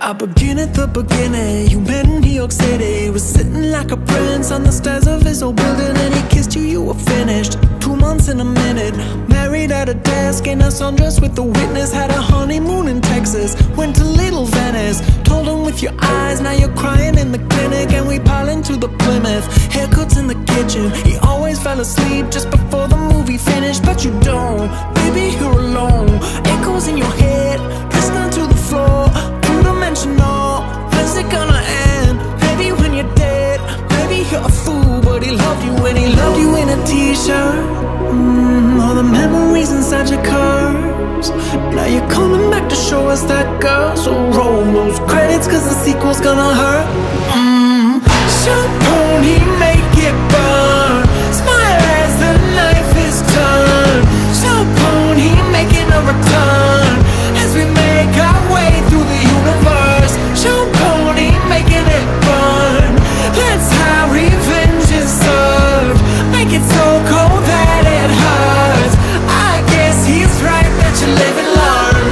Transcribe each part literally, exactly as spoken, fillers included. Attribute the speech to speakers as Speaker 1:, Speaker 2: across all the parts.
Speaker 1: I begin at the beginning. You met in New York City, was sitting like a prince on the stairs of his old building, and he kissed you, you were finished. Two months in a minute, married at a desk in a sundress with the witness. Had a honeymoon in Texas, went to Little Venice. Told him with your eyes, now you're crying in the clinic. And we pile into the Plymouth, haircuts in the kitchen. He always fell asleep just before the movie finished, but you don't, baby, you're alone. Echoes in your head, pressed onto the floor. Two-dimensional, when's it gonna end? Maybe when you're dead, maybe you're a fool, but he loved you and he loved you in a t-shirt. mm, All the memories inside your curves. Now you're coming back to show us that girl. So roll those credits, cause the sequel's gonna hurt. mm. Champagne, make it burn. Smile as the knife is turned. Champagne, making a return as we make our way through the universe. Champagne, making it burn. That's how revenge is served. Make it so cold that it hurts. I guess he's right that you live and learn.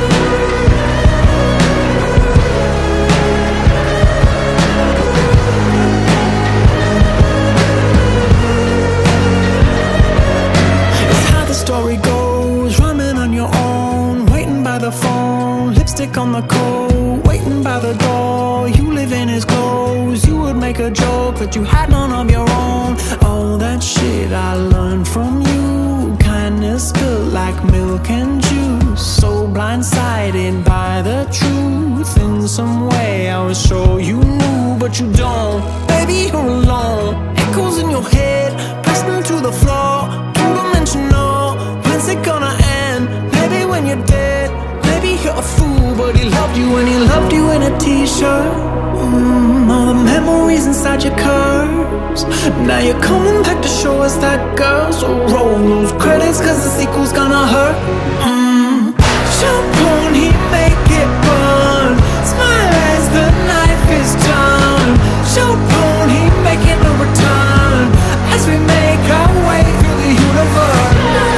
Speaker 1: It's how the story goes, rhyming on your own, waiting by the phone, lipstick on the coat, waiting by the door. You live in his clothes, you would make a joke that you had none of your own. All that shit I learned from you, kindness spilled like milk and juice. So blindsided by the truth, in some way I was sure you knew, but you don't, baby, you're alone. Echoes in your head, pressed into the floor. Two-dimensional, when's it gonna end? Maybe when you're dead, maybe you're a fool, but he loved you and he loved you in a t-shirt. mm, All the memories inside your curves. Now you're coming back to show us that girl. So roll those credits, cause the sequel's gonna hurt. mm. Champagne, make it burn. Smile as the knife is turned. Champagne, making a return as we make our way through the universe.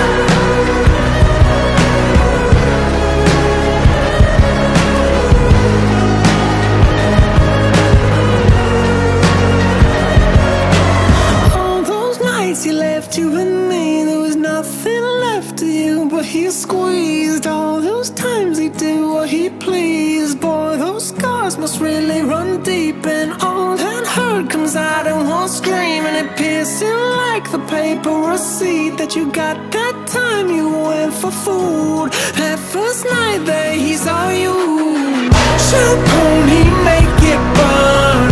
Speaker 1: He left you and me, there was nothing left of you, but he squeezed. All those times he did what he pleased. Boy, those scars must really run deep, and all that hurt comes out in one scream, and it piercing like the paper receipt that you got that time you went for food. That first night that he saw you. Champagne, make it burn.